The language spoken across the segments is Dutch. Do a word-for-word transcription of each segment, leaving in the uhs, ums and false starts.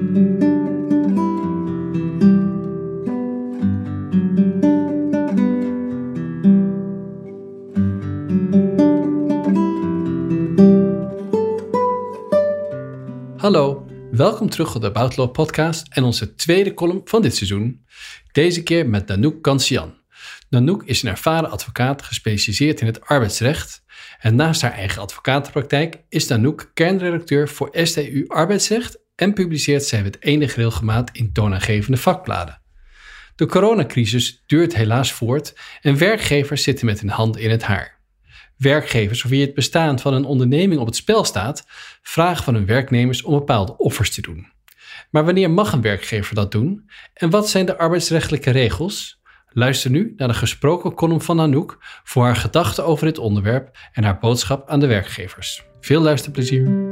Hallo, welkom terug op de About Law podcast en onze tweede column van dit seizoen. Deze keer met Nanook Kansian. Nanook is een ervaren advocaat gespecialiseerd in het arbeidsrecht. En naast haar eigen advocatenpraktijk is Nanook kernredacteur voor S T U Arbeidsrecht en publiceert zij met enige regelmaat in toonaangevende vakbladen. De coronacrisis duurt helaas voort en werkgevers zitten met hun hand in het haar. Werkgevers voor wie het bestaan van een onderneming op het spel staat, vragen van hun werknemers om bepaalde offers te doen. Maar wanneer mag een werkgever dat doen? En wat zijn de arbeidsrechtelijke regels? Luister nu naar de gesproken column van Nanook voor haar gedachten over dit onderwerp en haar boodschap aan de werkgevers. Veel luisterplezier!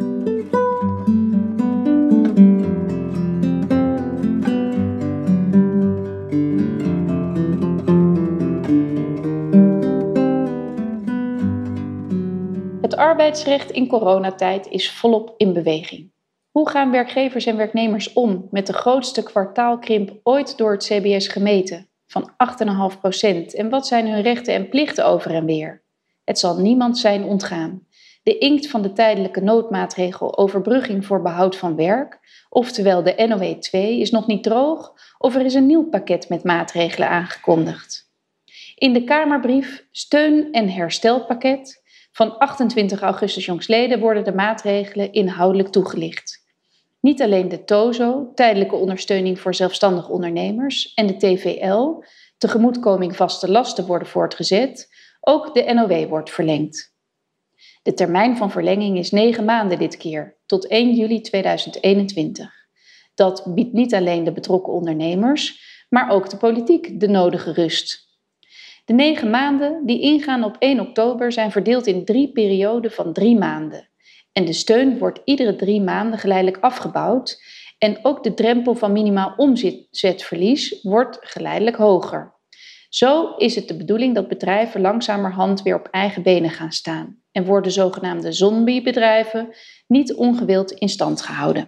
Het arbeidsrecht in coronatijd is volop in beweging. Hoe gaan werkgevers en werknemers om met de grootste kwartaalkrimp ooit door het C B S gemeten, van acht komma vijf procent? En wat zijn hun rechten en plichten over en weer? Het zal niemand zijn ontgaan. De inkt van de tijdelijke noodmaatregel overbrugging voor behoud van werk, oftewel de N O W twee, is nog niet droog of er is een nieuw pakket met maatregelen aangekondigd. In de Kamerbrief Steun- en Herstelpakket van achtentwintig augustus jongstleden worden de maatregelen inhoudelijk toegelicht. Niet alleen de TOZO, tijdelijke ondersteuning voor zelfstandig ondernemers, en de T V L, tegemoetkoming vaste lasten, worden voortgezet, ook de N O W wordt verlengd. De termijn van verlenging is negen maanden dit keer, tot één juli tweeduizend eenentwintig. Dat biedt niet alleen de betrokken ondernemers, maar ook de politiek de nodige rust. De negen maanden die ingaan op één oktober zijn verdeeld in drie perioden van drie maanden. En de steun wordt iedere drie maanden geleidelijk afgebouwd en ook de drempel van minimaal omzetverlies wordt geleidelijk hoger. Zo is het de bedoeling dat bedrijven langzamerhand weer op eigen benen gaan staan en worden zogenaamde zombiebedrijven niet ongewild in stand gehouden.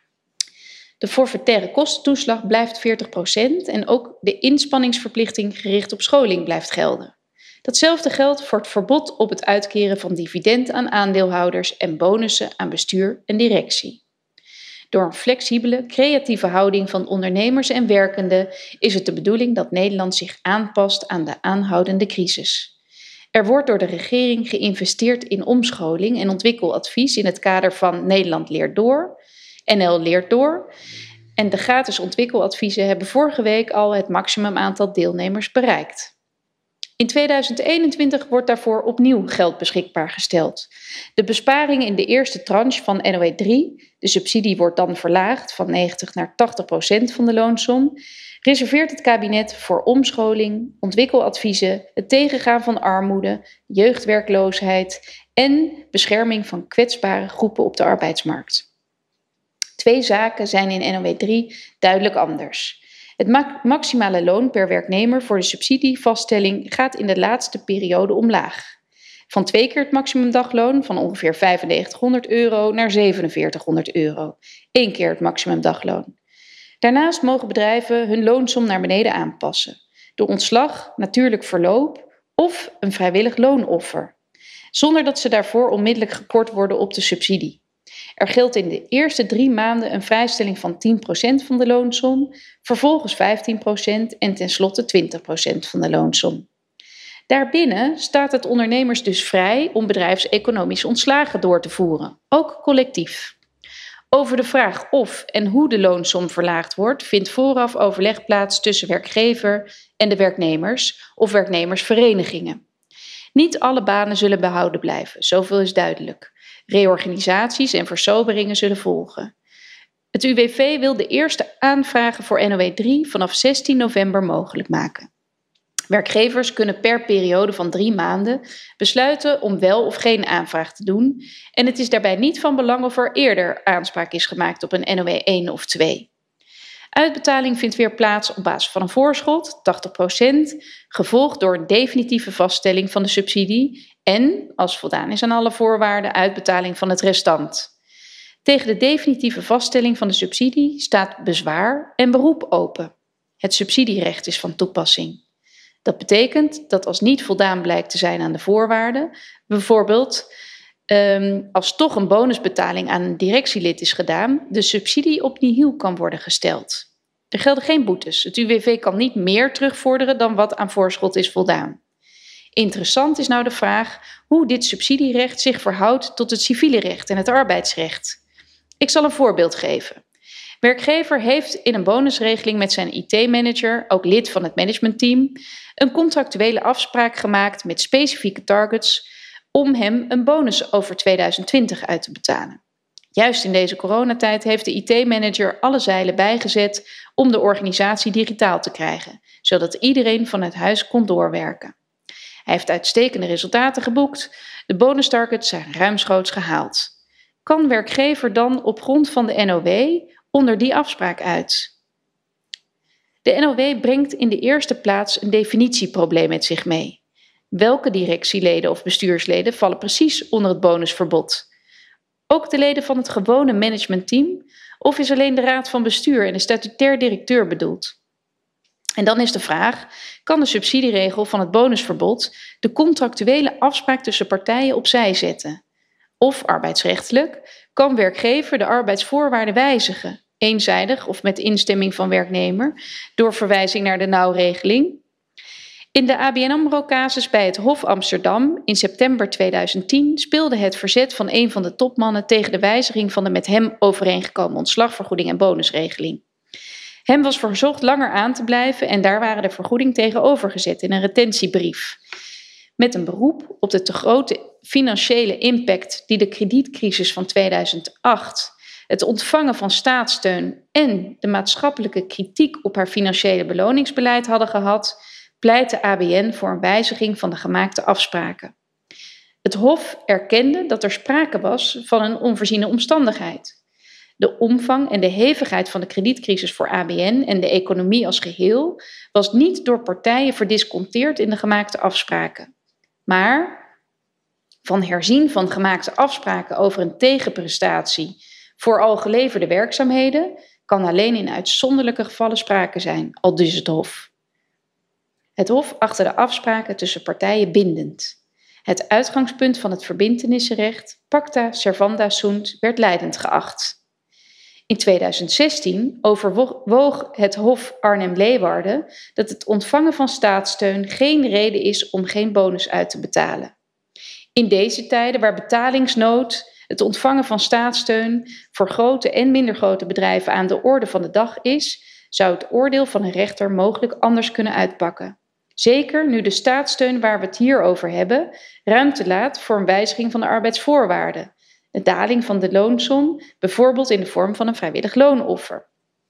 De forfaitaire kostentoeslag blijft veertig procent en ook de inspanningsverplichting gericht op scholing blijft gelden. Datzelfde geldt voor het verbod op het uitkeren van dividend aan aandeelhouders en bonussen aan bestuur en directie. Door een flexibele, creatieve houding van ondernemers en werkenden is het de bedoeling dat Nederland zich aanpast aan de aanhoudende crisis. Er wordt door de regering geïnvesteerd in omscholing en ontwikkeladvies in het kader van Nederland leert door, N L leert door. En de gratis ontwikkeladviezen hebben vorige week al het maximum aantal deelnemers bereikt. In tweeduizend eenentwintig wordt daarvoor opnieuw geld beschikbaar gesteld. De besparing in de eerste tranche van N O W drie, de subsidie wordt dan verlaagd van negentig naar tachtig procent van de loonsom, reserveert het kabinet voor omscholing, ontwikkeladviezen, het tegengaan van armoede, jeugdwerkloosheid en bescherming van kwetsbare groepen op de arbeidsmarkt. Twee zaken zijn in N O W drie duidelijk anders. Het ma- maximale loon per werknemer voor de subsidievaststelling gaat in de laatste periode omlaag. Van twee keer het maximumdagloon van ongeveer vijfennegentighonderd euro naar zevenenveertighonderd euro. Eén keer het maximumdagloon. Daarnaast mogen bedrijven hun loonsom naar beneden aanpassen. Door ontslag, natuurlijk verloop of een vrijwillig loonoffer. Zonder dat ze daarvoor onmiddellijk gekort worden op de subsidie. Er geldt in de eerste drie maanden een vrijstelling van tien procent van de loonsom, vervolgens vijftien procent en tenslotte twintig procent van de loonsom. Daarbinnen staat het ondernemers dus vrij om bedrijfseconomische ontslagen door te voeren, ook collectief. Over de vraag of en hoe de loonsom verlaagd wordt, vindt vooraf overleg plaats tussen werkgever en de werknemers of werknemersverenigingen. Niet alle banen zullen behouden blijven, zoveel is duidelijk. Reorganisaties en versoberingen zullen volgen. Het U W V wil de eerste aanvragen voor N O W drie vanaf zestien november mogelijk maken. Werkgevers kunnen per periode van drie maanden besluiten om wel of geen aanvraag te doen en het is daarbij niet van belang of er eerder aanspraak is gemaakt op een N O W één of twee. Uitbetaling vindt weer plaats op basis van een voorschot, tachtig procent, gevolgd door een definitieve vaststelling van de subsidie en, als voldaan is aan alle voorwaarden, uitbetaling van het restant. Tegen de definitieve vaststelling van de subsidie staat bezwaar en beroep open. Het subsidierecht is van toepassing. Dat betekent dat als niet voldaan blijkt te zijn aan de voorwaarden, bijvoorbeeld um, als toch een bonusbetaling aan een directielid is gedaan, de subsidie op nihil kan worden gesteld. Er gelden geen boetes. Het U W V kan niet meer terugvorderen dan wat aan voorschot is voldaan. Interessant is nou de vraag hoe dit subsidierecht zich verhoudt tot het civiele recht en het arbeidsrecht. Ik zal een voorbeeld geven. Werkgever heeft in een bonusregeling met zijn I T-manager, ook lid van het managementteam, een contractuele afspraak gemaakt met specifieke targets om hem een bonus over tweeduizend twintig uit te betalen. Juist in deze coronatijd heeft de I T-manager alle zeilen bijgezet om de organisatie digitaal te krijgen, zodat iedereen vanuit huis kon doorwerken. Hij heeft uitstekende resultaten geboekt, de bonustargets zijn ruimschoots gehaald. Kan werkgever dan op grond van de N O W onder die afspraak uit? De N O W brengt in de eerste plaats een definitieprobleem met zich mee. Welke directieleden of bestuursleden vallen precies onder het bonusverbod? Ook de leden van het gewone managementteam? Of is alleen de raad van bestuur en de statutair directeur bedoeld? En dan is de vraag, kan de subsidieregel van het bonusverbod de contractuele afspraak tussen partijen opzij zetten? Of arbeidsrechtelijk, kan werkgever de arbeidsvoorwaarden wijzigen, eenzijdig of met instemming van werknemer, door verwijzing naar de nauwregeling? In de A B N AMRO-casus bij het Hof Amsterdam in september tweeduizend tien speelde het verzet van een van de topmannen tegen de wijziging van de met hem overeengekomen ontslagvergoeding en bonusregeling. Hem was verzocht langer aan te blijven en daar waren de vergoeding tegenover gezet in een retentiebrief. Met een beroep op de te grote financiële impact die de kredietcrisis van tweeduizend acht, het ontvangen van staatssteun en de maatschappelijke kritiek op haar financiële beloningsbeleid hadden gehad, pleit de A B N voor een wijziging van de gemaakte afspraken. Het Hof erkende dat er sprake was van een onvoorziene omstandigheid. De omvang en de hevigheid van de kredietcrisis voor A B N en de economie als geheel was niet door partijen verdisconteerd in de gemaakte afspraken. Maar van herzien van gemaakte afspraken over een tegenprestatie voor al geleverde werkzaamheden kan alleen in uitzonderlijke gevallen sprake zijn, aldus het Hof. Het Hof achtte de afspraken tussen partijen bindend. Het uitgangspunt van het verbintenissenrecht, pacta servanda sunt, werd leidend geacht. In tweeduizend zestien overwoog het Hof Arnhem-Leeuwarden dat het ontvangen van staatssteun geen reden is om geen bonus uit te betalen. In deze tijden waar betalingsnood, het ontvangen van staatssteun voor grote en minder grote bedrijven aan de orde van de dag is, zou het oordeel van een rechter mogelijk anders kunnen uitpakken. Zeker nu de staatssteun waar we het hier over hebben ruimte laat voor een wijziging van de arbeidsvoorwaarden. De daling van de loonsom, bijvoorbeeld in de vorm van een vrijwillig loonoffer.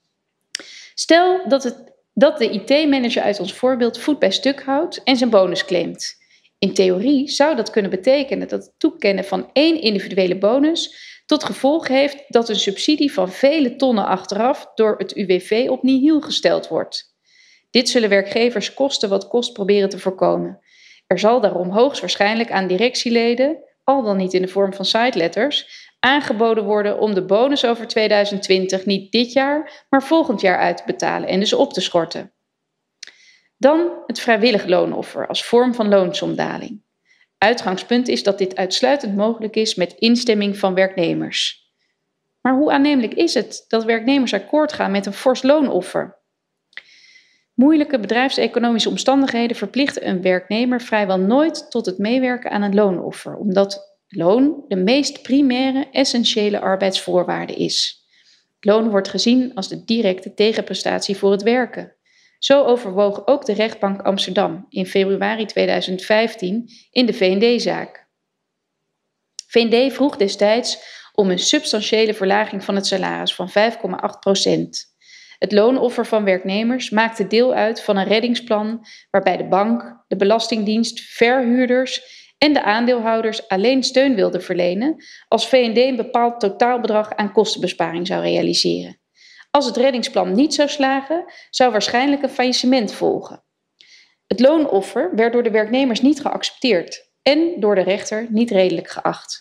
Stel dat, het, dat de I T-manager uit ons voorbeeld voet bij stuk houdt en zijn bonus claimt. In theorie zou dat kunnen betekenen dat het toekennen van één individuele bonus tot gevolg heeft dat een subsidie van vele tonnen achteraf door het U W V op nihil gesteld wordt. Dit zullen werkgevers kosten wat kost proberen te voorkomen. Er zal daarom hoogstwaarschijnlijk aan directieleden, al dan niet in de vorm van sideletters, aangeboden worden om de bonus over tweeduizend twintig niet dit jaar, maar volgend jaar uit te betalen en dus op te schorten. Dan het vrijwillig loonoffer als vorm van loonsomdaling. Uitgangspunt is dat dit uitsluitend mogelijk is met instemming van werknemers. Maar hoe aannemelijk is het dat werknemers akkoord gaan met een fors loonoffer? Moeilijke bedrijfseconomische omstandigheden verplichten een werknemer vrijwel nooit tot het meewerken aan een loonoffer, omdat loon de meest primaire, essentiële arbeidsvoorwaarde is. Loon wordt gezien als de directe tegenprestatie voor het werken. Zo overwoog ook de rechtbank Amsterdam in februari tweeduizend vijftien in de V en D-zaak. V en D vroeg destijds om een substantiële verlaging van het salaris van vijf komma acht procent. Het loonoffer van werknemers maakte deel uit van een reddingsplan waarbij de bank, de belastingdienst, verhuurders en de aandeelhouders alleen steun wilden verlenen als V en D een bepaald totaalbedrag aan kostenbesparing zou realiseren. Als het reddingsplan niet zou slagen, zou waarschijnlijk een faillissement volgen. Het loonoffer werd door de werknemers niet geaccepteerd en door de rechter niet redelijk geacht.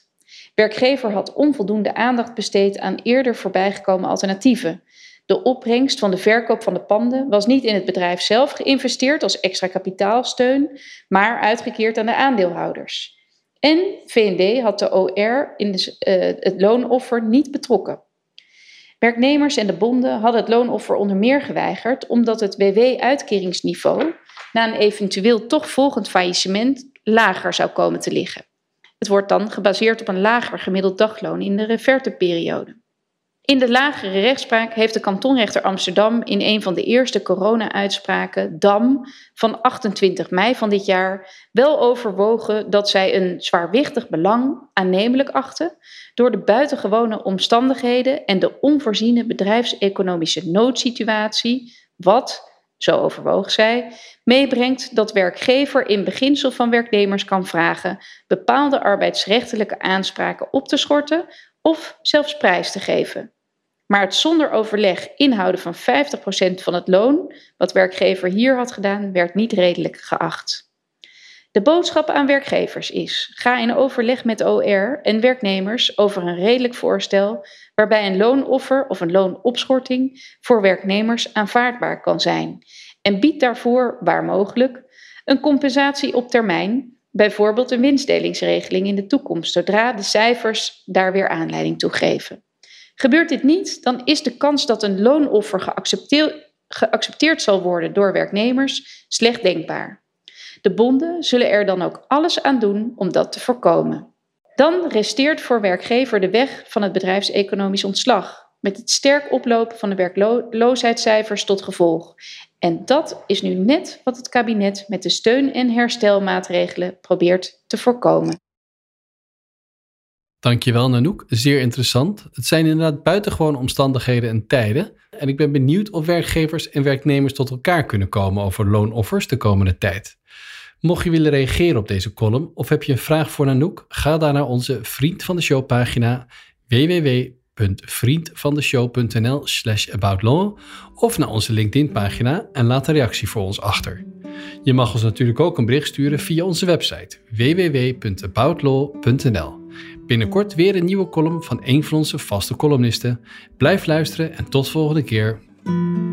Werkgever had onvoldoende aandacht besteed aan eerder voorbijgekomen alternatieven. De opbrengst van de verkoop van de panden was niet in het bedrijf zelf geïnvesteerd als extra kapitaalsteun, maar uitgekeerd aan de aandeelhouders. En V en D had de O R in de, uh, het loonoffer niet betrokken. Werknemers en de bonden hadden het loonoffer onder meer geweigerd omdat het W W-uitkeringsniveau na een eventueel toch volgend faillissement lager zou komen te liggen. Het wordt dan gebaseerd op een lager gemiddeld dagloon in de referteperiode. In de lagere rechtspraak heeft de kantonrechter Amsterdam in een van de eerste corona-uitspraken, D A M, van achtentwintig mei van dit jaar, wel overwogen dat zij een zwaarwichtig belang aannemelijk achten door de buitengewone omstandigheden en de onvoorziene bedrijfseconomische noodsituatie, wat, zo overwoog zij, meebrengt dat werkgever in beginsel van werknemers kan vragen bepaalde arbeidsrechtelijke aanspraken op te schorten of zelfs prijs te geven. Maar het zonder overleg inhouden van vijftig procent van het loon, wat werkgever hier had gedaan, werd niet redelijk geacht. De boodschap aan werkgevers is: ga in overleg met O R en werknemers over een redelijk voorstel waarbij een loonoffer of een loonopschorting voor werknemers aanvaardbaar kan zijn. En bied daarvoor, waar mogelijk, een compensatie op termijn, bijvoorbeeld een winstdelingsregeling in de toekomst, zodra de cijfers daar weer aanleiding toe geven. Gebeurt dit niet, dan is de kans dat een loonoffer geaccepteerd, geaccepteerd zal worden door werknemers slecht denkbaar. De bonden zullen er dan ook alles aan doen om dat te voorkomen. Dan resteert voor werkgever de weg van het bedrijfseconomisch ontslag, met het sterk oplopen van de werkloosheidscijfers tot gevolg. En dat is nu net wat het kabinet met de steun- en herstelmaatregelen probeert te voorkomen. Dankjewel Nanoek, zeer interessant. Het zijn inderdaad buitengewone omstandigheden en tijden. En ik ben benieuwd of werkgevers en werknemers tot elkaar kunnen komen over loonoffers de komende tijd. Mocht je willen reageren op deze column of heb je een vraag voor Nanoek, ga dan naar onze Vriend van de Show pagina w w w punt vriendvandeshow punt n l slash about law of naar onze LinkedIn pagina en laat een reactie voor ons achter. Je mag ons natuurlijk ook een bericht sturen via onze website w w w punt about law punt n l. Binnenkort weer een nieuwe column van een van onze vaste columnisten. Blijf luisteren en tot volgende keer.